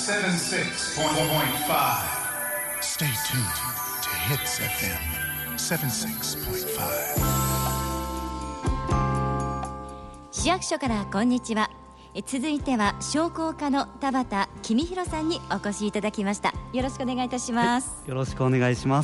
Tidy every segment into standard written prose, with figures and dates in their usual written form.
Stay tuned to Hits FM 76.5. 市役所からこんにちは。続いては商工課の田畑公弘さんにお越しいただきました。よろしくお願いいたします。 よろしくお願いします。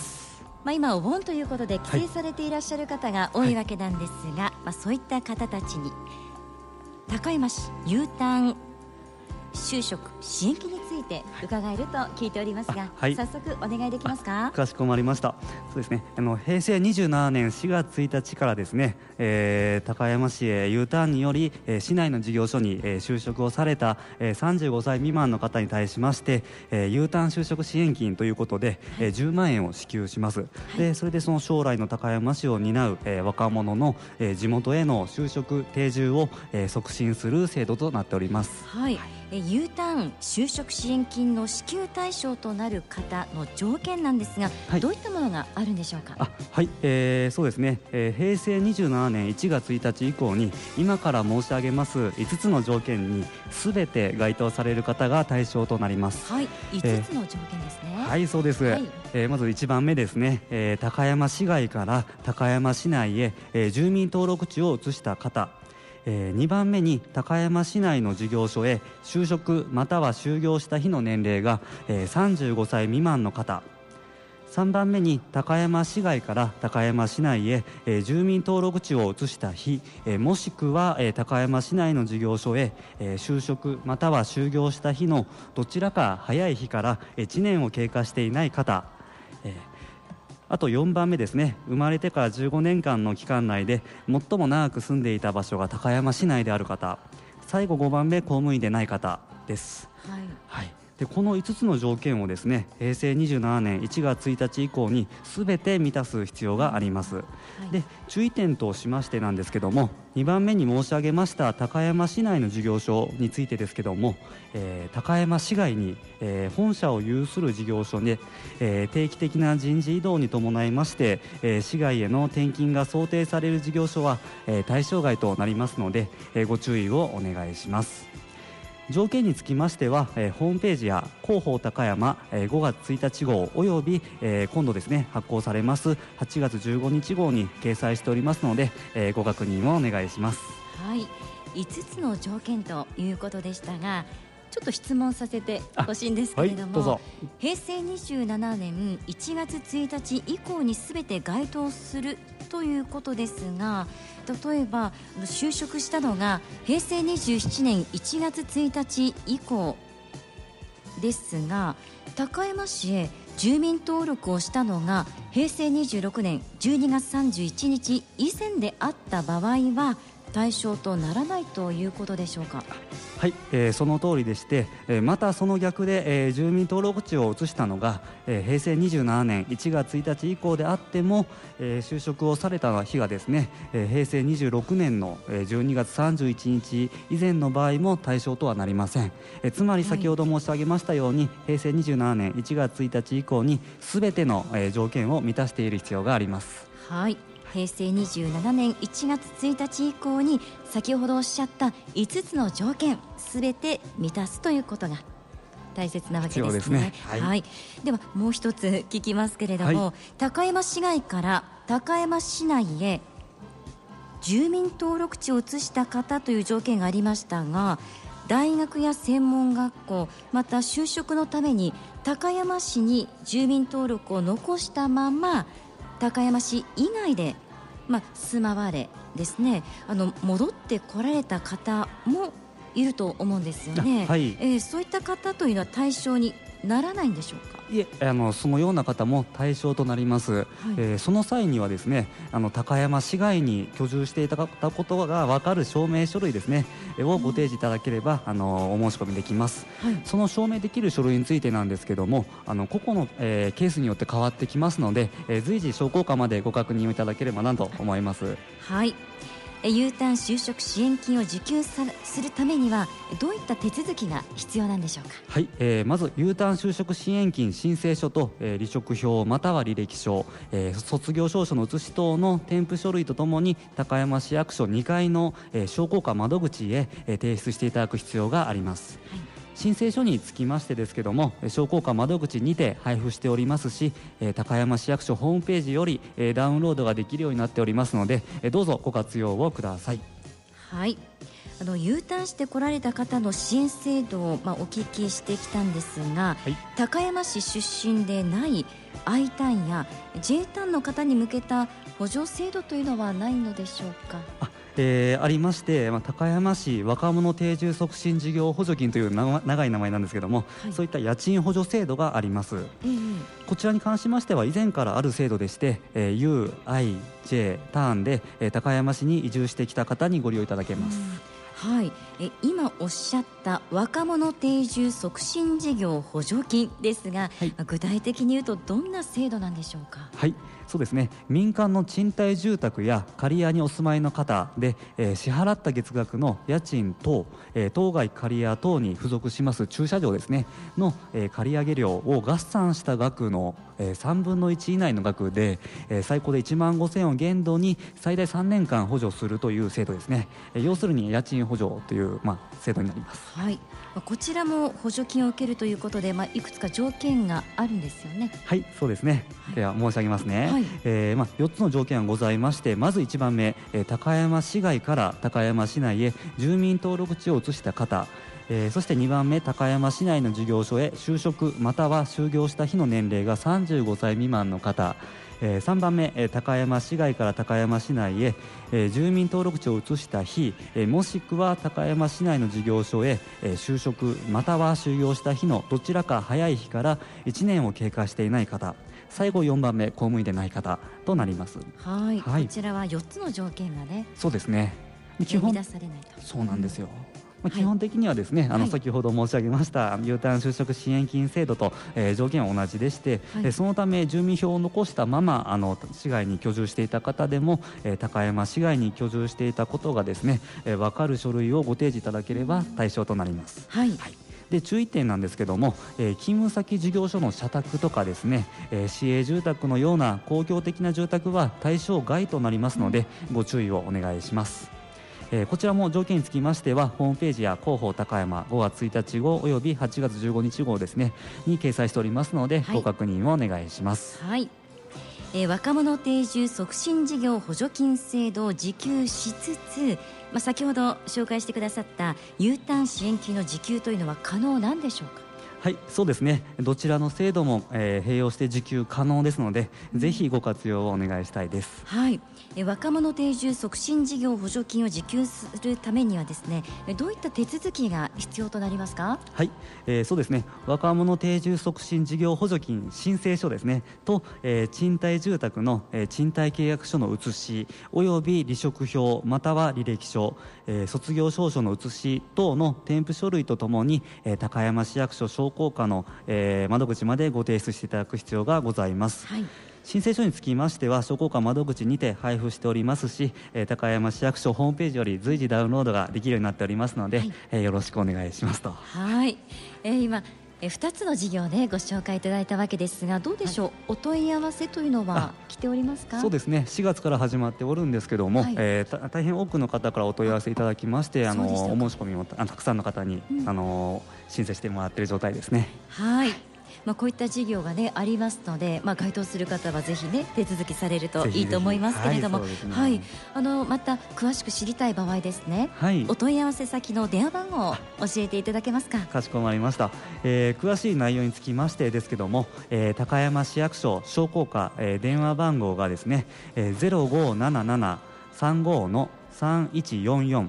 今お盆ということで帰省されていらっしゃる方が多いわけなんですが、そういった方たちに高山市 U ターン就職支援金について伺えると聞いておりますが、早速お願いできますか。 かしこまりました。そうですね、平成27年4月1日からですね、高山市へ U ターンにより、市内の事業所に、就職をされた、35歳未満の方に対しまして、U ターン就職支援金ということで、10万円を支給します。でそれでその将来の高山市を担う、若者の、地元への就職定住を、促進する制度となっております。 U ターン就職支援金の支給対象となる方の条件なんですが、どういったものがあるんでしょうか。 そうですね、平成27年1月1日以降に今から申し上げます5つの条件に全て該当される方が対象となります。 5つの条件ですね。 そうです。まず1番目ですね、高山市外から高山市内へ、住民登録地を移した方。2番目に高山市内の事業所へ就職または就業した日の年齢が、35歳未満の方。3番目に高山市外から高山市内へ、住民登録地を移した日、もしくは、高山市内の事業所へ、就職または就業した日のどちらか早い日から1年を経過していない方。あと4番目ですね、生まれてから15年間の期間内で最も長く住んでいた場所が高山市内である方。最後5番目、公務員でない方です。でこの5つの条件をですね、平成27年1月1日以降に全て満たす必要があります。で注意点としましてなんですけども、2番目に申し上げました高山市内の事業所についてですけども、高山市外に、本社を有する事業所で、定期的な人事異動に伴いまして、市外への転勤が想定される事業所は、対象外となりますので、ご注意をお願いします。条件につきましては、ホームページや広報高山、5月1日号および、今度ですね発行されます8月15日号に掲載しておりますので、ご確認をお願いします。 5つの条件ということでしたが、ちょっと質問させてほしいんですけれども、 どうぞ。 平成27年1月1日以降に全て該当するということですが、例えば就職したのが平成27年1月1日以降ですが、高山市へ住民登録をしたのが平成26年12月31日以前であった場合は対象とならないということでしょうか。 その通りでして、またその逆で、住民登録地を移したのが、平成27年1月1日以降であっても、就職をされた日がですね、平成26年の12月31日以前の場合も対象とはなりません。つまり先ほど申し上げましたように、平成27年1月1日以降に全ての、条件を満たしている必要があります。 平成27年1月1日以降に先ほどおっしゃった5つの条件すべて満たすということが大切なわけですね。ではもう一つ聞きますけれども、高山市外から高山市内へ住民登録地を移した方という条件がありましたが、大学や専門学校また就職のために高山市に住民登録を残したまま高山市以外で、住まわれですね、戻ってこられた方もいると思うんですよね。そういった方というのは対象にならないんでしょうか。 いえ、そのような方も対象となります。その際にはですね、高山市外に居住していたことが分かる証明書類ですね、をご提示いただければお申し込みできます。その証明できる書類についてなんですけども、個々の、ケースによって変わってきますので、随時商工課までご確認をいただければなと思います。 U ターン就職支援金を受給するためにはどういった手続きが必要なんでしょうか。 まず U ターン就職支援金申請書と、離職票または履歴書、卒業証書の写し等の添付書類とともに高山市役所2階の商工課窓口へ、提出していただく必要があります。 申請書につきましてですけども、商工課窓口にて配布しておりますし、高山市役所ホームページよりダウンロードができるようになっておりますので、どうぞご活用をください。 はい、U ターンして来られた方の支援制度を、お聞きしてきたんですが、はい、高山市出身でない I ターンや J ターンの方に向けた補助制度というのはないのでしょうか。 ありまして、高山市若者定住促進事業補助金という長い名前なんですけども、はい、そういった家賃補助制度があります。こちらに関しましては以前からある制度でして、U、I、J ターンで、高山市に移住してきた方にご利用いただけます。 はい、今おっしゃった若者定住促進事業補助金ですが、はい、具体的に言うとどんな制度なんでしょうか。 はい、そうですね、民間の賃貸住宅や借り家にお住まいの方で、支払った月額の家賃等、当該借り家等に付属します駐車場ですねの、借り上げ料を合算した額の、3分の1以内の額で、最高で1万5000円を限度に最大3年間補助するという制度ですね。要するに家賃補助という、制度になります。 はい、こちらも補助金を受けるということで、いくつか条件があるんですよね。 はい、そうですね、はい、では申し上げますね。はい、4つの条件がございまして、まず1番目、高山市外から高山市内へ住民登録地を移した方、そして2番目、高山市内の事業所へ就職または就業した日の年齢が35歳未満の方、3番目、高山市外から高山市内へ、住民登録地を移した日、もしくは高山市内の事業所へ、就職または就業した日のどちらか早い日から1年を経過していない方、最後4番目、公務員でない方となります。 はい、はい、こちらは4つの条件がね、 そうですね、 基本満たされないと。 そうなんですよ。基本的にはですね、先ほど申し上げました U ターン就職支援金制度と、条件は同じでして、そのため住民票を残したまま市外に居住していた方でも、高山市外に居住していたことがですね、分かる書類をご提示いただければ対象となります。はい、はい、で注意点なんですけども、勤務先事業所の社宅とかですね、市営住宅のような公共的な住宅は対象外となりますので、ご注意をお願いします。こちらも条件につきましてはホームページや広報高山5月1日号および8月15日号ですねに掲載しておりますので、はい、ご確認をお願いします。 はい、若者定住促進事業補助金制度を受給しつつ、先ほど紹介してくださった U ターン支援金の受給というのは可能なんでしょうか。 はい、そうですね、どちらの制度も、併用して受給可能ですので、ぜひご活用をお願いしたいです。 はい、若者定住促進事業補助金を受給するためにはですね、どういった手続きが必要となりますか。 はい、そうですね、若者定住促進事業補助金申請書ですねと、賃貸住宅の、賃貸契約書の写しおよび離職票または履歴書、卒業証書の写し等の添付書類とともに、高山市役所商工課の、窓口までご提出していただく必要がございます。はい、申請書につきましては商工課窓口にて配布しておりますし、高山市役所ホームページより随時ダウンロードができるようになっておりますので、はい、よろしくお願いしますと。 はい、今2つの事業でご紹介いただいたわけですが、どうでしょう、はい、お問い合わせというのは来ておりますか。 そうですね、4月から始まっておるんですけども、はい、大変多くの方からお問い合わせいただきまして、お申し込みもたくさんの方に、申請してもらっている状態ですね。 はい、こういった事業が、ありますので、該当する方はぜひ、手続きされるといいと思いますけれども、はい、また詳しく知りたい場合ですね、はい、お問い合わせ先の電話番号を教えていただけますか。 かしこまりました。詳しい内容につきましてですけども、高山市役所商工課、電話番号がですね、0577-35の3144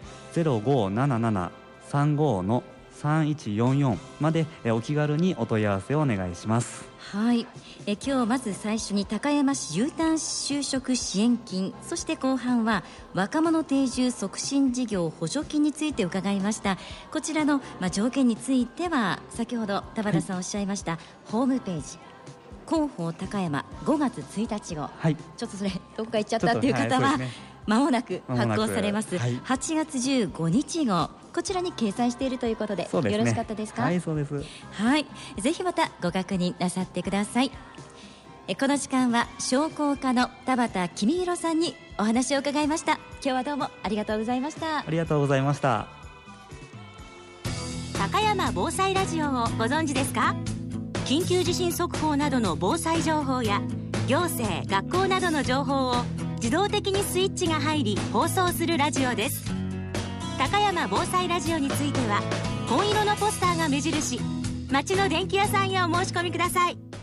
0577-35の3144までお気軽にお問い合わせをお願いします。 はい、今日まず最初に高山市 U ターン就職支援金、そして後半は若者定住促進事業補助金について伺いました。こちらの、条件については先ほど田原さんおっしゃいました、ホームページ広報高山5月1日号、はい、ちょっとそれどっか行っちゃったっていう方は、間もなく発行されます、8月15日号、こちらに掲載しているということ で、よろしかったですか。 はい、そうです。 はい、ぜひまたご確認なさってください。この時間は商工課の田畑公弘さんにお話を伺いました。今日はどうもありがとうございました。 ありがとうございました。 高高山防災ラジオをご存知ですか？緊急地震速報などの防災情報や行政・学校などの情報を自動的にスイッチが入り放送するラジオです。高山防災ラジオについては紺色のポスターが目印、町の電気屋さんへお申し込みください。